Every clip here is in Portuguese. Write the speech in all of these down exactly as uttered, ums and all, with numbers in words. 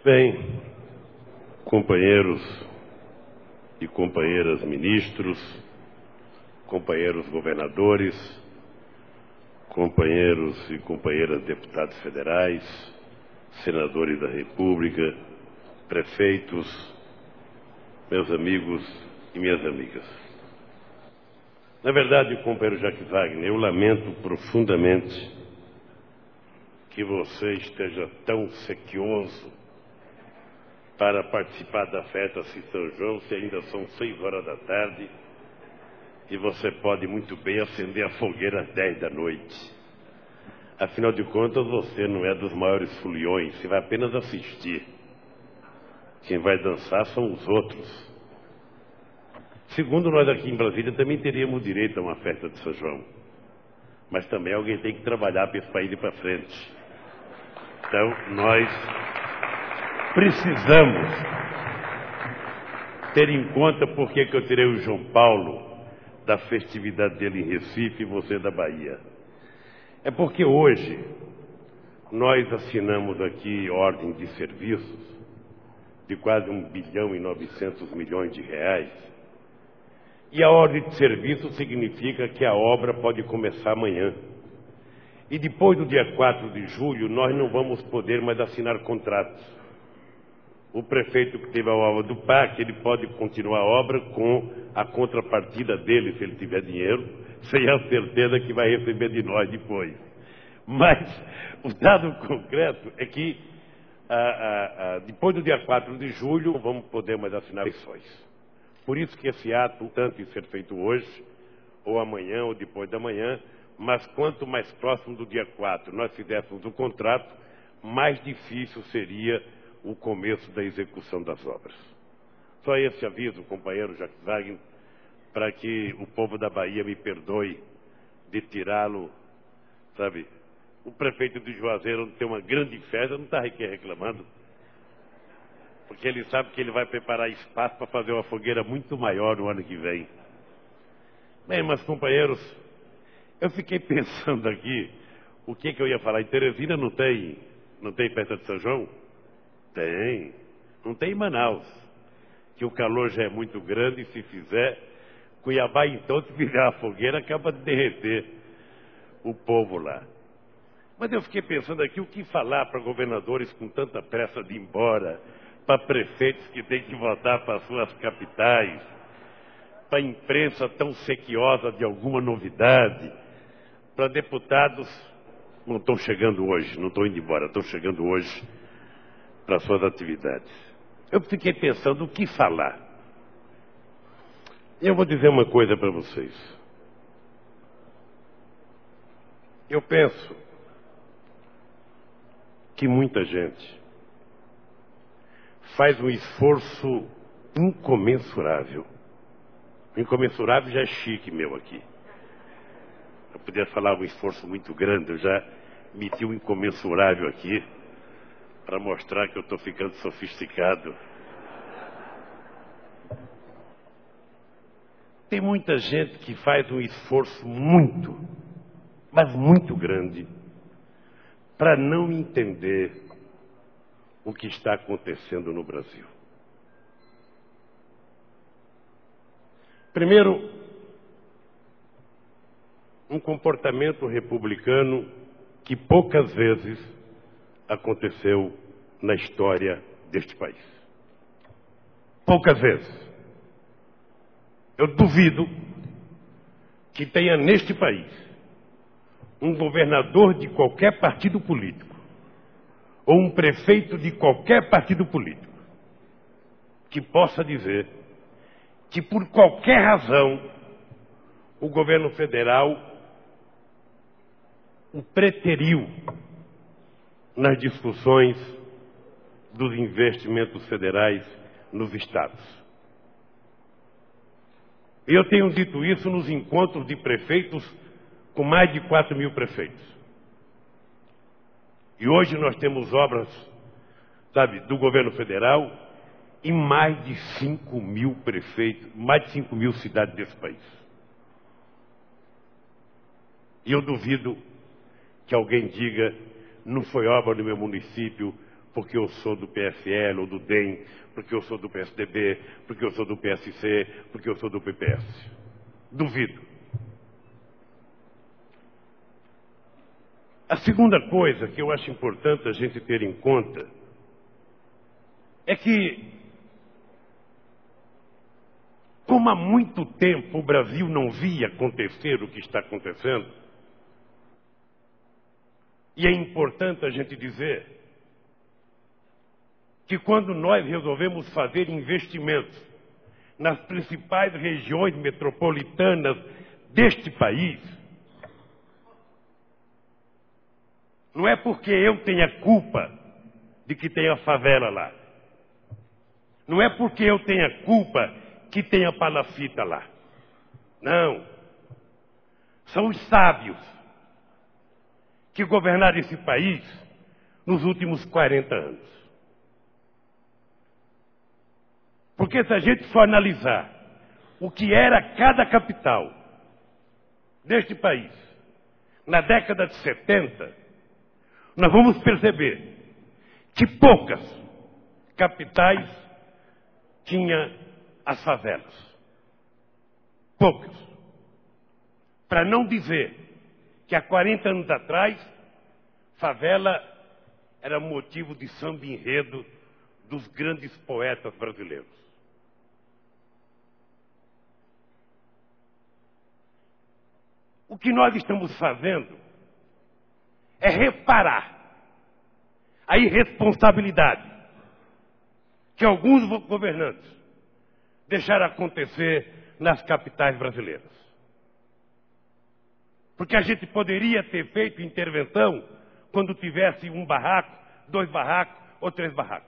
Bem, companheiros e companheiras ministros, companheiros governadores, companheiros e companheiras deputados federais, senadores da República, prefeitos, meus amigos e minhas amigas. Na verdade, companheiro Jacques Wagner, eu lamento profundamente que você esteja tão sequioso para participar da festa de São João, se ainda são seis horas da tarde, e você pode muito bem acender a fogueira às dez da noite. Afinal de contas, você não é dos maiores foliões, você vai apenas assistir. Quem vai dançar são os outros. Segundo, nós aqui em Brasília também teríamos direito a uma festa de São João. Mas também alguém tem que trabalhar para esse país ir para frente. Então, nós precisamos ter em conta por que eu tirei o João Paulo da festividade dele em Recife e você da Bahia. É porque hoje nós assinamos aqui ordem de serviços de quase um bilhão e novecentos milhões de reais. E a ordem de serviço significa que a obra pode começar amanhã. E depois do dia quatro de julho, nós não vamos poder mais assinar contratos. O prefeito que teve a obra do P A C, ele pode continuar a obra com a contrapartida dele, se ele tiver dinheiro, sem a certeza que vai receber de nós depois. Mas o dado concreto é que ah, ah, ah, depois do dia quatro de julho, não vamos poder mais assinar eleições. Por isso que esse ato, tanto em ser feito hoje, ou amanhã, ou depois da manhã, mas quanto mais próximo do dia quatro nós fizéssemos o contrato, mais difícil seria o começo da execução das obras. Só esse aviso, companheiro Jacques Wagner, para que o povo da Bahia me perdoe de tirá-lo, sabe? O prefeito de Juazeiro tem uma grande festa, não está aqui reclamando, porque ele sabe que ele vai preparar espaço para fazer uma fogueira muito maior no ano que vem. Bem, mas companheiros, eu fiquei pensando aqui, o que, que eu ia falar? Em Teresina não tem, não tem festa de São João? Tem. Não tem em Manaus, que o calor já é muito grande e se fizer, Cuiabá então, se fizer a fogueira, acaba de derreter o povo lá. Mas eu fiquei pensando aqui, o que falar para governadores com tanta pressa de ir embora, para prefeitos que têm que voltar para suas capitais, para a imprensa tão sequiosa de alguma novidade, para deputados, não estão chegando hoje, não estão indo embora, estão chegando hoje para suas atividades. Eu fiquei pensando o que falar. Eu vou dizer uma coisa para vocês. Eu penso que muita gente faz um esforço incomensurável. Incomensurável já é chique meu aqui. Eu podia falar um esforço muito grande, eu já meti um incomensurável aqui para mostrar que eu estou ficando sofisticado. Tem muita gente que faz um esforço muito, mas muito grande, para não entender o que está acontecendo no Brasil. Primeiro, um comportamento republicano que poucas vezes aconteceu na história deste país. Poucas vezes. Eu duvido que tenha neste país um governador de qualquer partido político ou um prefeito de qualquer partido político que possa dizer que por qualquer razão o governo federal o preteriu nas discussões dos investimentos federais nos estados. Eu tenho dito isso nos encontros de prefeitos com mais de quatro mil prefeitos. E hoje nós temos obras, sabe, do governo federal em mais de cinco mil prefeitos, mais de cinco mil cidades desse país. E eu duvido que alguém diga, não foi obra no meu município, porque eu sou do P S L ou do D E M, porque eu sou do P S D B, porque eu sou do P S C, porque eu sou do P P S. Duvido. A segunda coisa que eu acho importante a gente ter em conta é que, como há muito tempo o Brasil não via acontecer o que está acontecendo, e é importante a gente dizer que quando nós resolvemos fazer investimentos nas principais regiões metropolitanas deste país, não é porque eu tenha culpa de que tenha favela lá. Não é porque eu tenha culpa que tenha palafita lá. Não. São os sábios que governaram esse país nos últimos quarenta anos. Porque se a gente for analisar o que era cada capital deste país na década de setenta, nós vamos perceber que poucas capitais tinham as favelas. Poucas. Para não dizer que há quarenta anos atrás, favela era motivo de samba enredo dos grandes poetas brasileiros. O que nós estamos fazendo é reparar a irresponsabilidade que alguns governantes deixaram acontecer nas capitais brasileiras. Porque a gente poderia ter feito intervenção quando tivesse um barraco, dois barracos ou três barracos.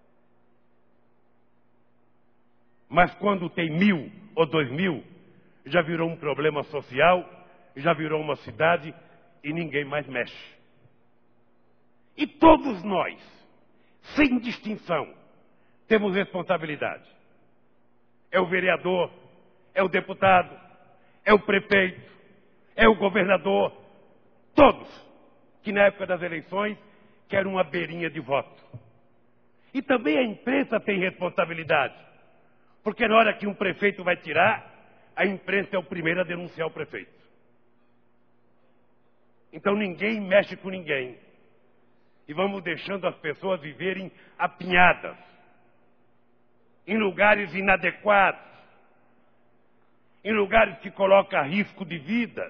Mas quando tem mil ou dois mil, já virou um problema social, já virou uma cidade e ninguém mais mexe. E todos nós, sem distinção, temos responsabilidade. É o vereador, é o deputado, é o prefeito, é o governador, todos que na época das eleições querem uma beirinha de voto. E também a imprensa tem responsabilidade, porque na hora que um prefeito vai tirar, a imprensa é o primeiro a denunciar o prefeito. Então ninguém mexe com ninguém. E vamos deixando as pessoas viverem apinhadas, em lugares inadequados, em lugares que colocam a risco de vida.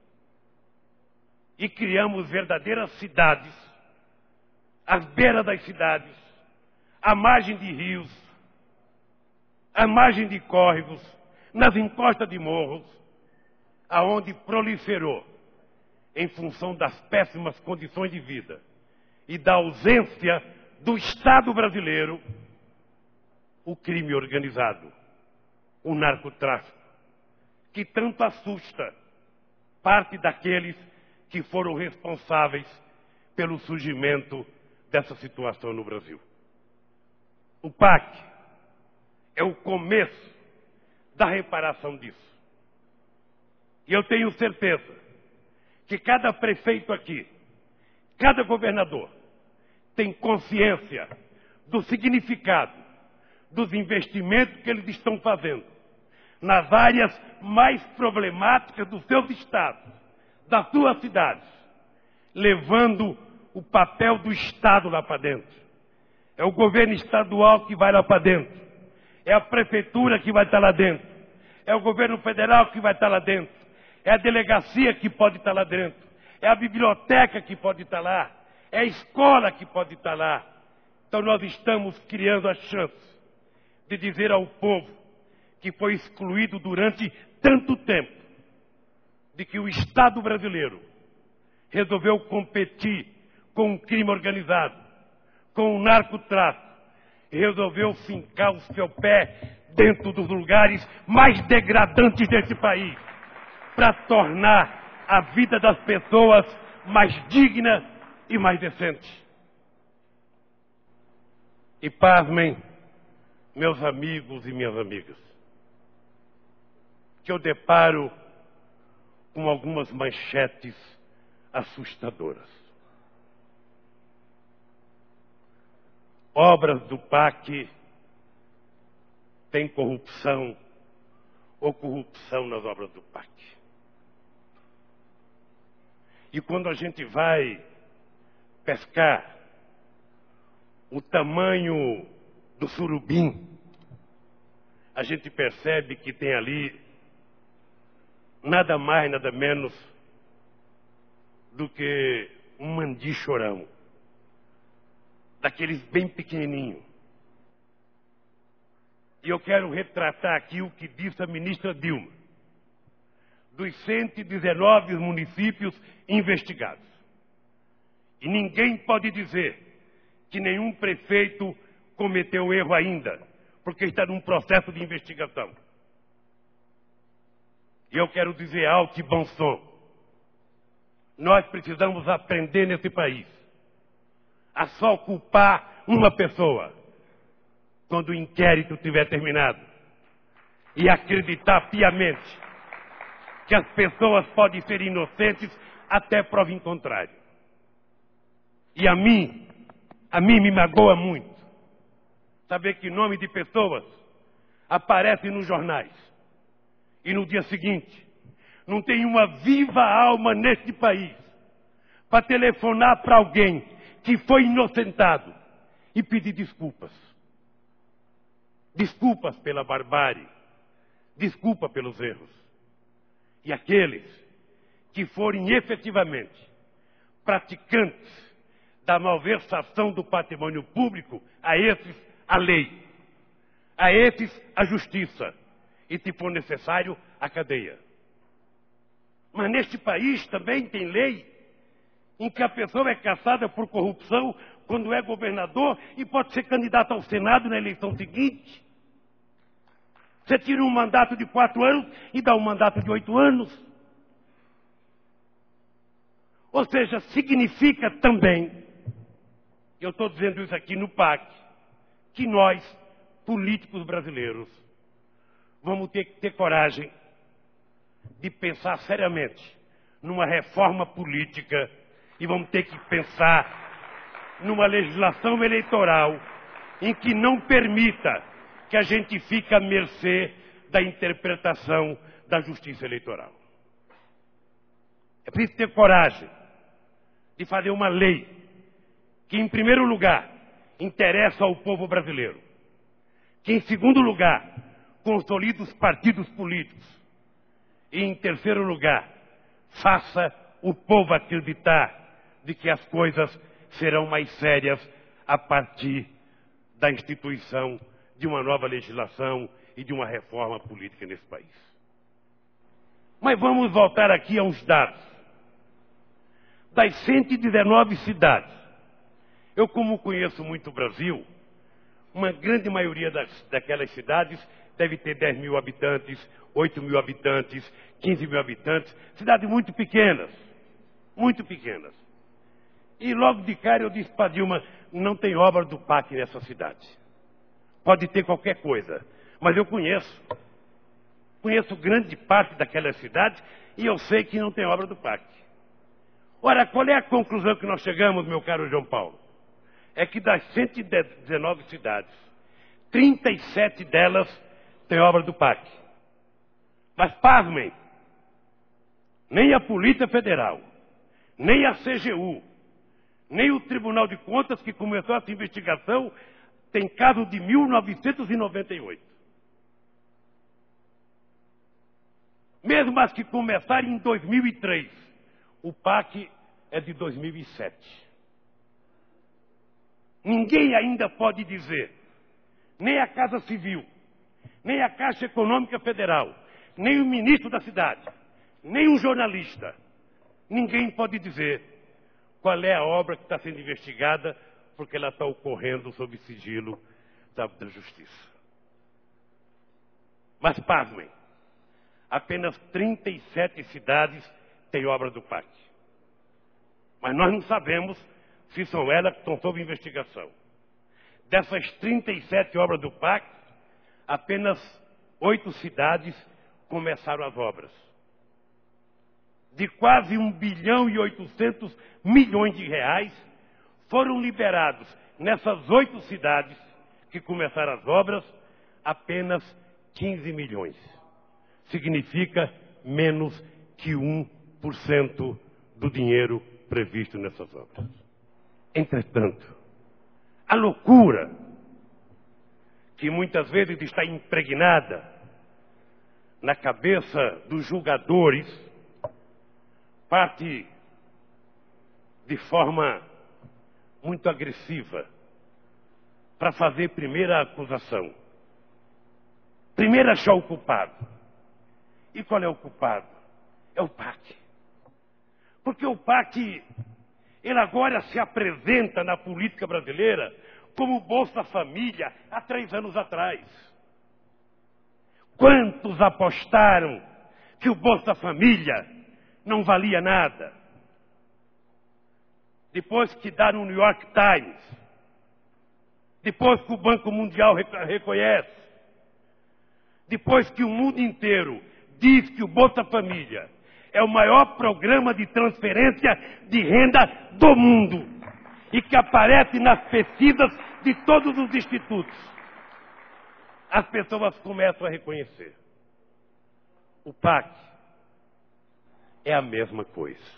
E criamos verdadeiras cidades, às beiras das cidades, à margem de rios, à margem de córregos, nas encostas de morros, aonde proliferou, em função das péssimas condições de vida e da ausência do Estado brasileiro, o crime organizado, o narcotráfico, que tanto assusta parte daqueles que foram responsáveis pelo surgimento dessa situação no Brasil. O P A C é o começo da reparação disso. E eu tenho certeza que cada prefeito aqui, cada governador, tem consciência do significado dos investimentos que eles estão fazendo nas áreas mais problemáticas dos seus estados, das suas cidades, levando o papel do Estado lá para dentro. É o governo estadual que vai lá para dentro. É a prefeitura que vai estar lá dentro. É o governo federal que vai estar lá dentro. É a delegacia que pode estar lá dentro. É a biblioteca que pode estar lá. É a escola que pode estar lá. Então nós estamos criando a chance de dizer ao povo que foi excluído durante tanto tempo, de que o Estado brasileiro resolveu competir com o crime organizado, com o narcotráfico, e resolveu fincar o seu pé dentro dos lugares mais degradantes desse país, para tornar a vida das pessoas mais digna e mais decente. E pasmem, meus amigos e minhas amigas, que eu deparo com algumas manchetes assustadoras. obras do P A C tem corrupção ou corrupção nas obras do P A C. E quando a gente vai pescar o tamanho do surubim, a gente percebe que tem ali nada mais, nada menos do que um mandi chorão, daqueles bem pequenininhos. E eu quero retratar aqui o que disse a ministra Dilma, dos cento e dezenove municípios investigados. E ninguém pode dizer que nenhum prefeito cometeu erro ainda, porque está num processo de investigação. E eu quero dizer alto e bom som. Nós precisamos aprender nesse país a só culpar uma pessoa quando o inquérito tiver terminado e acreditar piamente que as pessoas podem ser inocentes até prova em contrário. E a mim, a mim me magoa muito saber que nome de pessoas aparecem nos jornais e no dia seguinte não tem uma viva alma neste país para telefonar para alguém que foi inocentado e pedir desculpas. Desculpas pela barbárie, desculpa pelos erros. E aqueles que forem efetivamente praticantes da malversação do patrimônio público, a esses a lei, a esses a justiça e, se for necessário, a cadeia. Mas neste país também tem lei em que a pessoa é caçada por corrupção quando é governador e pode ser candidato ao Senado na eleição seguinte. Você tira um mandato de quatro anos e dá um mandato de oito anos. Ou seja, significa também, eu estou dizendo isso aqui no P A C, que nós, políticos brasileiros, vamos ter que ter coragem de pensar seriamente numa reforma política e vamos ter que pensar numa legislação eleitoral em que não permita que a gente fique à mercê da interpretação da justiça eleitoral. É preciso ter coragem de fazer uma lei que, em primeiro lugar, interessa ao povo brasileiro, que, em segundo lugar, consolida os partidos políticos e, em terceiro lugar, faça o povo acreditar de que as coisas serão mais sérias a partir da instituição de uma nova legislação e de uma reforma política nesse país. Mas vamos voltar aqui a uns dados. Das cento e dezenove cidades, eu, como conheço muito o Brasil, uma grande maioria das, daquelas cidades deve ter dez mil habitantes, oito mil habitantes, quinze mil habitantes, cidades muito pequenas, muito pequenas. E logo de cara eu disse para Dilma, não tem obra do P A C nessa cidade. Pode ter qualquer coisa, mas eu conheço. Conheço grande parte daquela cidade e eu sei que não tem obra do P A C. Ora, qual é a conclusão que nós chegamos, meu caro João Paulo? É que das cento e dezenove cidades, trinta e sete delas têm obra do P A C. Mas, pasmem, nem a Polícia Federal, nem a C G U, nem o Tribunal de Contas, que começou essa investigação, tem caso de mil novecentos e noventa e oito. Mesmo as que começaram em dois mil e três, o P A C é de dois mil e sete. Ninguém ainda pode dizer, nem a Casa Civil, nem a Caixa Econômica Federal, nem o ministro da cidade, nem um jornalista, ninguém pode dizer qual é a obra que está sendo investigada, porque ela está ocorrendo sob sigilo da, da justiça. Mas, pasmem, apenas trinta e sete cidades têm obra do P A C. Mas nós não sabemos se são elas que estão sob investigação. Dessas trinta e sete obras do P A C, apenas oito cidades começaram as obras. De quase um bilhão e oitocentos milhões de reais, foram liberados nessas oito cidades que começaram as obras, apenas quinze milhões. Significa menos que um por cento do dinheiro previsto nessas obras. Entretanto, a loucura que muitas vezes está impregnada na cabeça dos julgadores parte de forma muito agressiva para fazer primeira acusação. Primeiro achar o culpado. E qual é o culpado? É o P A C. Porque o P A C, ele agora se apresenta na política brasileira como Bolsa Família há três anos atrás. Quantos apostaram que o Bolsa Família não valia nada? Depois que dá no New York Times, depois que o Banco Mundial reconhece, depois que o mundo inteiro diz que o Bolsa Família é o maior programa de transferência de renda do mundo e que aparece nas pesquisas de todos os institutos, as pessoas começam a reconhecer. O P A C é a mesma coisa.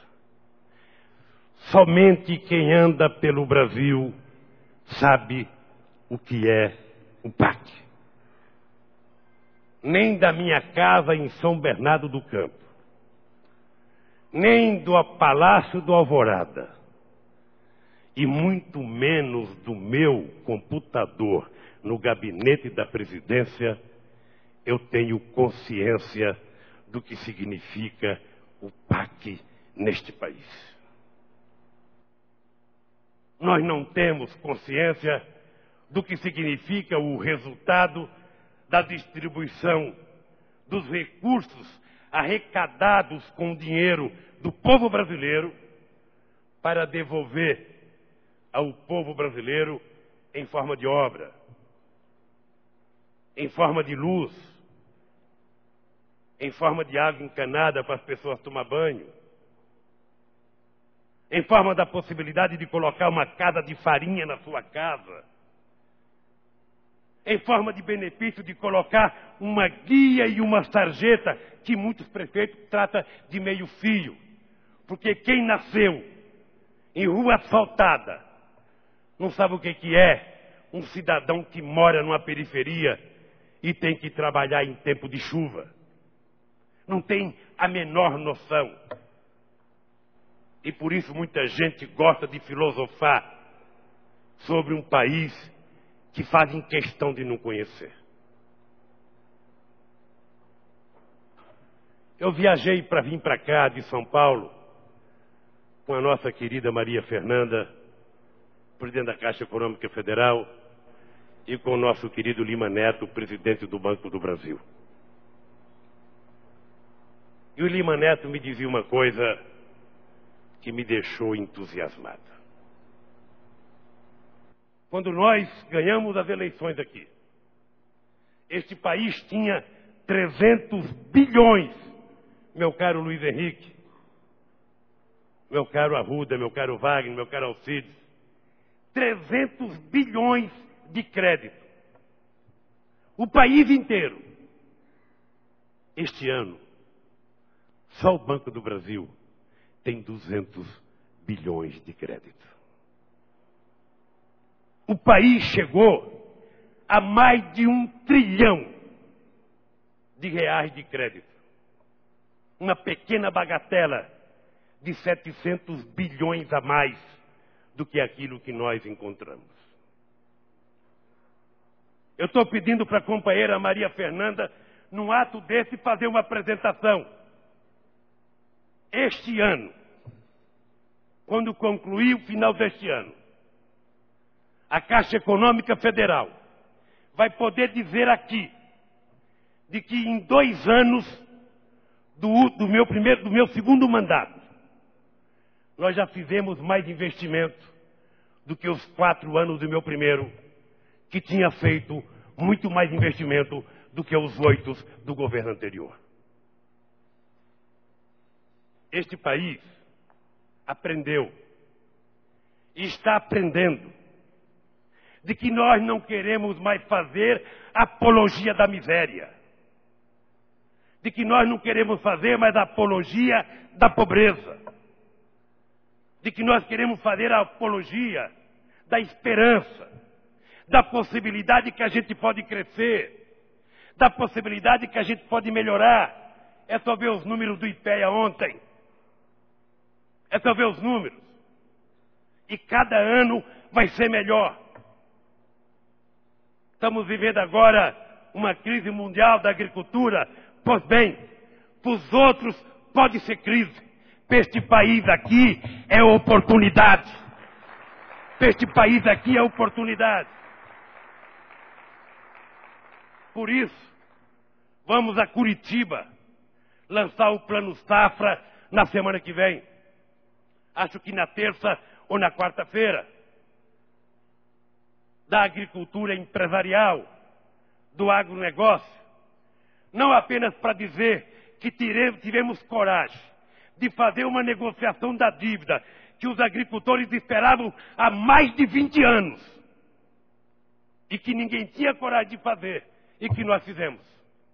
Somente quem anda pelo Brasil sabe o que é o P A C. Nem da minha casa em São Bernardo do Campo, nem do Palácio do Alvorada, e muito menos do meu computador no gabinete da presidência, eu tenho consciência do que significa o P A C neste país. Nós não temos consciência do que significa o resultado da distribuição dos recursos arrecadados com o dinheiro do povo brasileiro para devolver ao povo brasileiro em forma de obra, em forma de luz, em forma de água encanada para as pessoas tomar banho, em forma da possibilidade de colocar uma casa de farinha na sua casa, em forma de benefício de colocar uma guia e uma sarjeta que muitos prefeitos tratam de meio fio. Porque quem nasceu em rua asfaltada não sabe o que que é um cidadão que mora numa periferia e tem que trabalhar em tempo de chuva. Não tem a menor noção. E por isso muita gente gosta de filosofar sobre um país que fazem questão de não conhecer. Eu viajei para vir para cá de São Paulo com a nossa querida Maria Fernanda, presidente da Caixa Econômica Federal, e com o nosso querido Lima Neto, presidente do Banco do Brasil. E o Lima Neto me dizia uma coisa que me deixou entusiasmado. Quando nós ganhamos as eleições aqui, este país tinha trezentos bilhões, meu caro Luiz Henrique, meu caro Arruda, meu caro Wagner, meu caro Alcides, trezentos bilhões de crédito. O país inteiro. Este ano, só o Banco do Brasil tem duzentos bilhões de crédito. O país chegou a mais de um trilhão de reais de crédito. Uma pequena bagatela de setecentos bilhões a mais do que aquilo que nós encontramos. Eu estou pedindo para a companheira Maria Fernanda, num ato desse, fazer uma apresentação. Este ano, quando concluir o final deste ano, a Caixa Econômica Federal vai poder dizer aqui de que em dois anos do, do, meu, primeiro, do meu segundo mandato, nós já fizemos mais investimento do que os quatro anos do meu primeiro, que tinha feito muito mais investimento do que os oito do governo anterior. Este país aprendeu e está aprendendo de que nós não queremos mais fazer apologia da miséria, de que nós não queremos fazer mais apologia da pobreza, de que nós queremos fazer a apologia da esperança, da possibilidade que a gente pode crescer, da possibilidade que a gente pode melhorar. É só ver os números do IPEA ontem. É só ver os números. E cada ano vai ser melhor. Estamos vivendo agora uma crise mundial da agricultura. Pois bem, para os outros pode ser crise. Para este país aqui é oportunidade. Para este país aqui é oportunidade. Por isso, vamos a Curitiba lançar o Plano Safra na semana que vem. Acho que na terça ou na quarta-feira. Da agricultura empresarial, do agronegócio. Não apenas para dizer que tivemos coragem de fazer uma negociação da dívida que os agricultores esperavam há mais de vinte anos. E que ninguém tinha coragem de fazer. E que nós fizemos.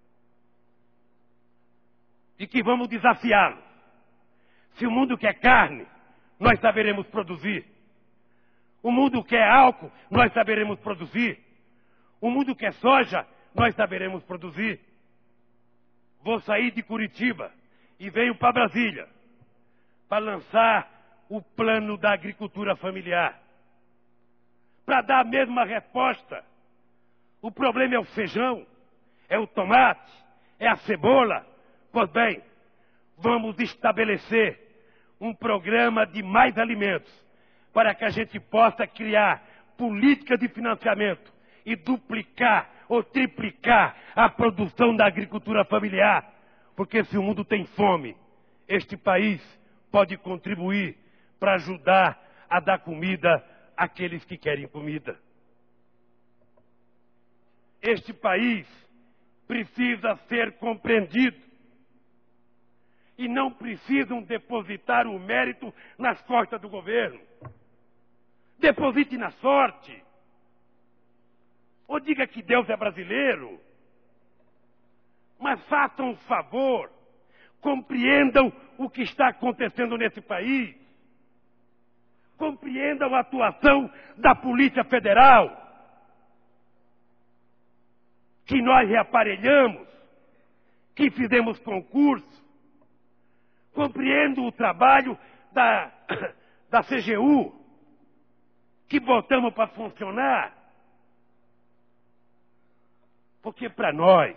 E que vamos desafiá-lo. Se o mundo quer carne, nós saberemos produzir. O mundo quer álcool, nós saberemos produzir. O mundo quer soja, nós saberemos produzir. Vou sair de Curitiba e venho para Brasília para lançar o plano da agricultura familiar. Para dar a mesma resposta. O problema é o feijão, é o tomate, é a cebola. Pois bem, vamos estabelecer um programa de mais alimentos para que a gente possa criar políticas de financiamento e duplicar ou triplicar a produção da agricultura familiar. Porque se o mundo tem fome, este país pode contribuir para ajudar a dar comida àqueles que querem comida. Este país precisa ser compreendido. E não precisam depositar o mérito nas costas do governo. Deposite na sorte. Ou diga que Deus é brasileiro. Mas façam um favor. Compreendam o que está acontecendo nesse país. Compreendam a atuação da Polícia Federal. Que nós reaparelhamos. Que fizemos concurso. Compreendo o trabalho da, da C G U, que botamos para funcionar. Porque para nós,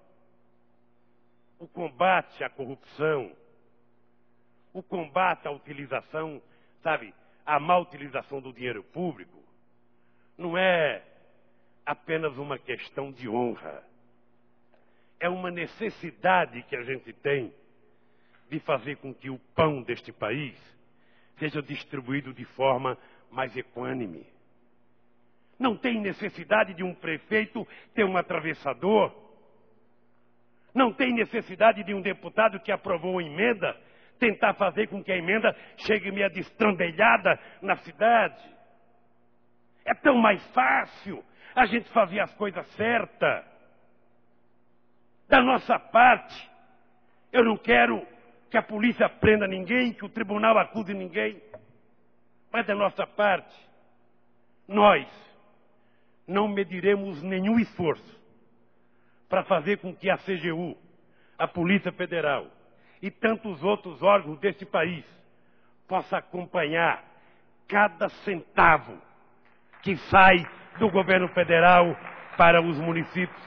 o combate à corrupção, o combate à utilização, sabe, a má utilização do dinheiro público, não é apenas uma questão de honra. É uma necessidade que a gente tem de fazer com que o pão deste país seja distribuído de forma mais equânime. Não tem necessidade de um prefeito ter um atravessador. Não tem necessidade de um deputado que aprovou uma emenda tentar fazer com que a emenda chegue meio destrambelhada na cidade. É tão mais fácil a gente fazer as coisas certas. Da nossa parte, eu não quero que a polícia prenda ninguém, que o tribunal acuse ninguém. Mas da nossa parte, nós não mediremos nenhum esforço para fazer com que a C G U, a Polícia Federal e tantos outros órgãos deste país possa acompanhar cada centavo que sai do governo federal para os municípios.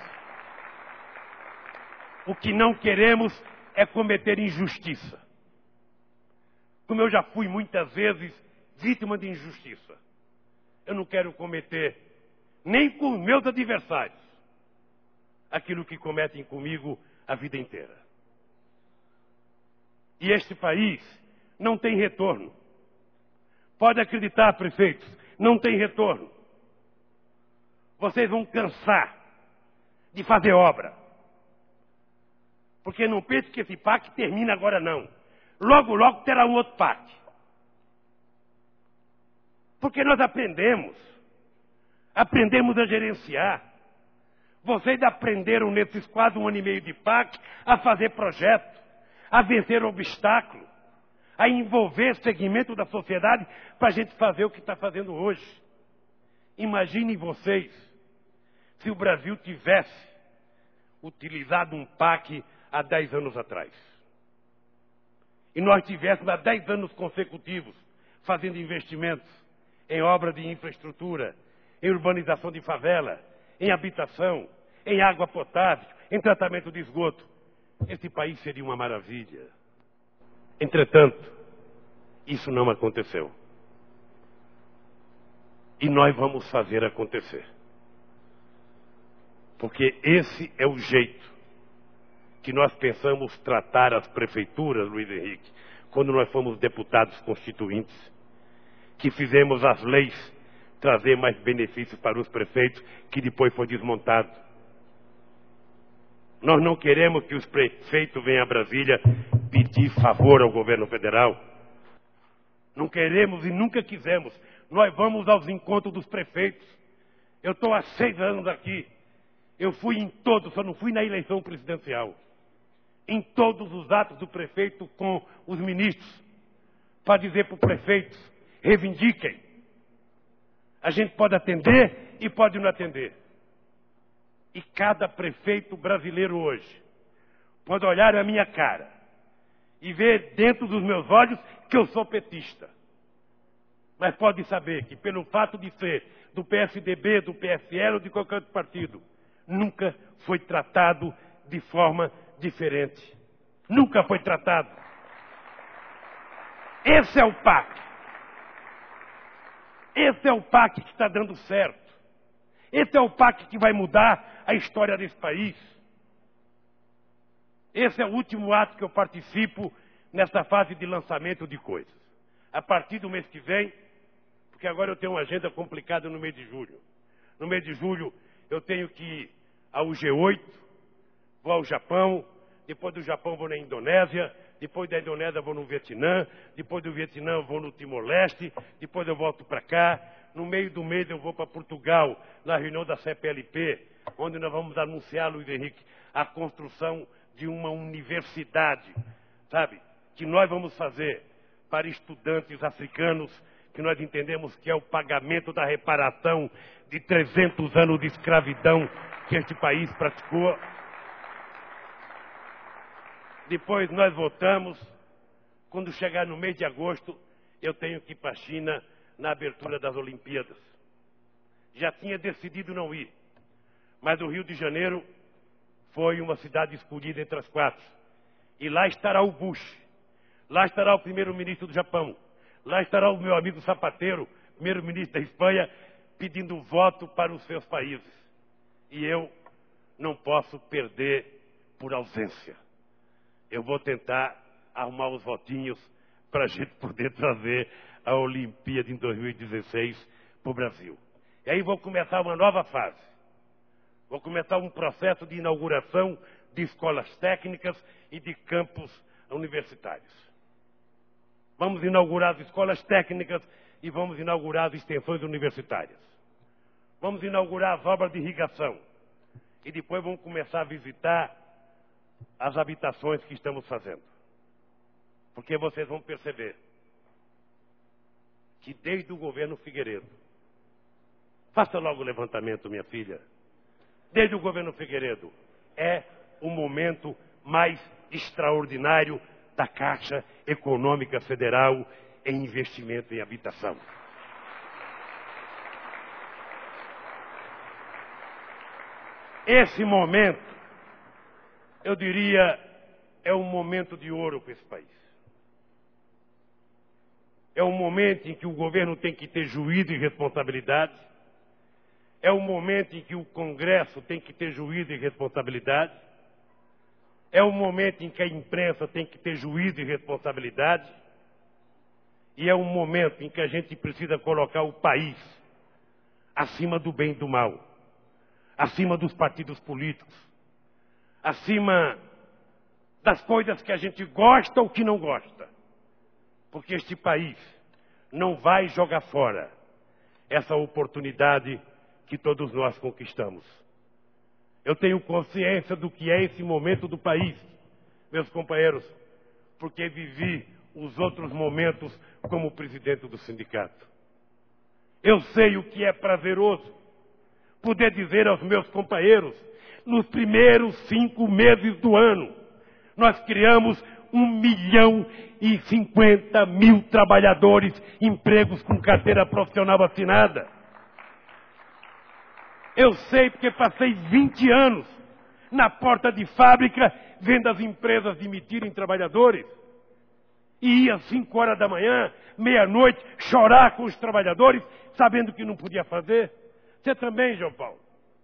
O que não queremos é cometer injustiça. Como eu já fui muitas vezes vítima de injustiça. Eu não quero cometer, nem com os meus adversários, aquilo que cometem comigo a vida inteira. E este país não tem retorno. Pode acreditar, prefeitos, não tem retorno. Vocês vão cansar de fazer obra. Porque não pense que esse P A C termina agora, não. Logo, logo terá um outro P A C. Porque nós aprendemos. Aprendemos a gerenciar. Vocês aprenderam nesses quase um ano e meio de P A C a fazer projeto, a vencer obstáculo, a envolver segmento da sociedade para a gente fazer o que está fazendo hoje. Imaginem vocês se o Brasil tivesse utilizado um P A C há dez anos atrás. E nós tivéssemos há dez anos consecutivos fazendo investimentos em obra de infraestrutura, em urbanização de favela, em habitação, em água potável, em tratamento de esgoto. Esse país seria uma maravilha. Entretanto, isso não aconteceu. E nós vamos fazer acontecer. Porque esse é o jeito que nós pensamos tratar as prefeituras, Luiz Henrique, quando nós fomos deputados constituintes, que fizemos as leis trazer mais benefícios para os prefeitos, que depois foi desmontado. Nós não queremos que os prefeitos venham a Brasília pedir favor ao governo federal. Não queremos e nunca quisemos. Nós vamos aos encontros dos prefeitos. Eu estou há seis anos aqui. Eu fui em todos, só não fui na eleição presidencial. Em todos os atos do prefeito com os ministros, para dizer para os prefeitos, reivindiquem. A gente pode atender e pode não atender. E cada prefeito brasileiro hoje pode olhar a minha cara e ver dentro dos meus olhos que eu sou petista. Mas pode saber que pelo fato de ser do P S D B, do P S L ou de qualquer outro partido, nunca foi tratado de forma diferente. Nunca foi tratado. Esse é o P A C. Esse é o P A C que está dando certo. Esse é o P A C que vai mudar a história desse país. Esse é o último ato que eu participo nessa fase de lançamento de coisas. A partir do mês que vem, porque agora eu tenho uma agenda complicada no mês de julho. No mês de julho eu tenho que ir ao G oito, vou ao Japão, depois do Japão vou na Indonésia, depois da Indonésia vou no Vietnã, depois do Vietnã eu vou no Timor-Leste, depois eu volto para cá. No meio do mês eu vou para Portugal, na reunião da C P L P, onde nós vamos anunciar, Luiz Henrique, a construção de uma universidade, sabe, que nós vamos fazer para estudantes africanos, que nós entendemos que é o pagamento da reparação de trezentos anos de escravidão que este país praticou. Depois nós voltamos. Quando chegar no mês de agosto, eu tenho que ir para a China na abertura das Olimpíadas. Já tinha decidido não ir, mas o Rio de Janeiro foi uma cidade escolhida entre as quatro. E lá estará o Bush, lá estará o primeiro-ministro do Japão, lá estará o meu amigo Zapatero, primeiro-ministro da Espanha, pedindo voto para os seus países. E eu não posso perder por ausência. Eu vou tentar arrumar os votinhos para a gente poder trazer a Olimpíada em dois mil e dezesseis para o Brasil. E aí vou começar uma nova fase. Vou começar um processo de inauguração de escolas técnicas e de campos universitários. Vamos inaugurar as escolas técnicas e vamos inaugurar as extensões universitárias. Vamos inaugurar as obras de irrigação. E depois vamos começar a visitar as habitações que estamos fazendo. Porque vocês vão perceber que desde o governo Figueiredo, faça logo o levantamento, minha filha, desde o governo Figueiredo, é o momento mais extraordinário da Caixa Econômica Federal em investimento em habitação. Esse momento, eu diria, é um momento de ouro para esse país. É um momento em que o governo tem que ter juízo e responsabilidade. É um momento em que o Congresso tem que ter juízo e responsabilidade. É um momento em que a imprensa tem que ter juízo e responsabilidade. E é um momento em que a gente precisa colocar o país acima do bem e do mal, acima dos partidos políticos, acima das coisas que a gente gosta ou que não gosta. Porque este país não vai jogar fora essa oportunidade que todos nós conquistamos. Eu tenho consciência do que é esse momento do país, meus companheiros, porque vivi os outros momentos como presidente do sindicato. Eu sei o que é prazeroso poder dizer aos meus companheiros, nos primeiros cinco meses do ano, nós criamos um milhão e cinquenta mil trabalhadores, empregos com carteira profissional assinada. Eu sei porque passei vinte anos na porta de fábrica, vendo as empresas demitirem trabalhadores. E ia às cinco horas da manhã, meia-noite, chorar com os trabalhadores, sabendo que não podia fazer. Você também, João Paulo.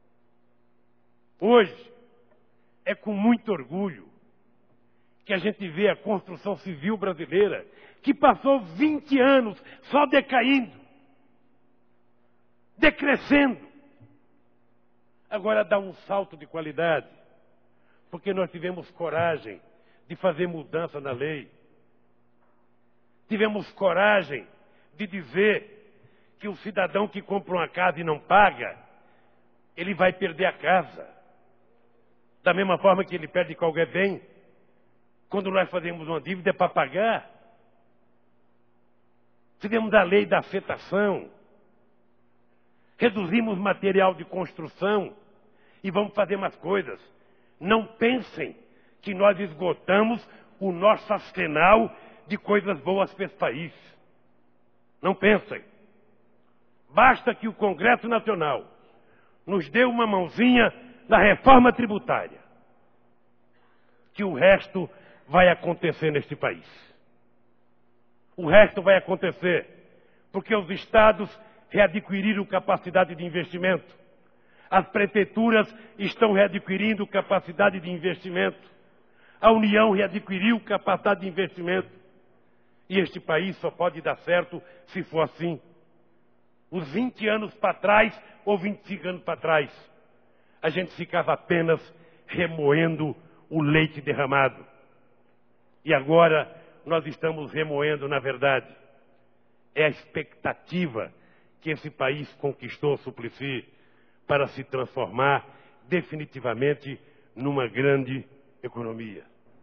Hoje, é com muito orgulho que a gente vê a construção civil brasileira, que passou vinte anos só decaindo, decrescendo. Agora dá um salto de qualidade, porque nós tivemos coragem de fazer mudança na lei. Tivemos coragem de dizer que o cidadão que compra uma casa e não paga, ele vai perder a casa. Da mesma forma que ele perde qualquer bem. Quando nós fazemos uma dívida é para pagar. Tivemos a lei da afetação. Reduzimos material de construção e vamos fazer mais coisas. Não pensem que nós esgotamos o nosso arsenal de coisas boas para esse país. Não pensem. Basta que o Congresso Nacional nos dê uma mãozinha na reforma tributária, que o resto vai acontecer neste país. O resto vai acontecer porque os estados readquiriram capacidade de investimento. As prefeituras estão readquirindo capacidade de investimento. A União readquiriu capacidade de investimento. E este país só pode dar certo se for assim. Os vinte anos para trás, ou vinte e cinco anos para trás, a gente ficava apenas remoendo o leite derramado. E agora nós estamos remoendo, na verdade, é a expectativa que esse país conquistou, Suplicy, para se transformar definitivamente numa grande economia.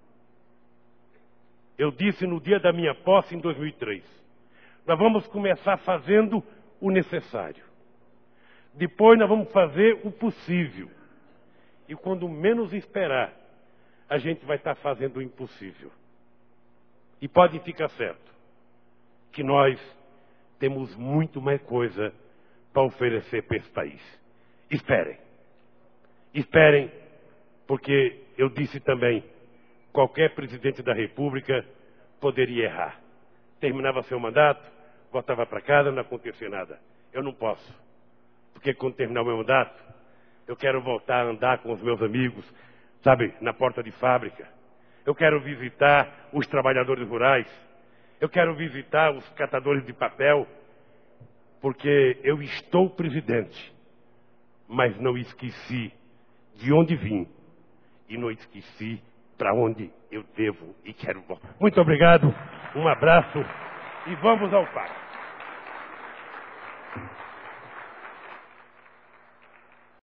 Eu disse no dia da minha posse, em dois mil e três, nós vamos começar fazendo o necessário. Depois nós vamos fazer o possível. E quando menos esperar, a gente vai estar fazendo o impossível. E pode ficar certo que nós temos muito mais coisa para oferecer para esse país. Esperem. Esperem, porque eu disse também, qualquer presidente da República poderia errar. Terminava seu mandato, voltava para casa, não acontecia nada. Eu não posso. Porque quando terminar o meu mandato, eu quero voltar a andar com os meus amigos, sabe, na porta de fábrica. Eu quero visitar os trabalhadores rurais. Eu quero visitar os catadores de papel. Porque eu estou presidente, mas não esqueci de onde vim. E não esqueci para onde eu devo e quero voltar. Muito obrigado, um abraço e vamos ao papo.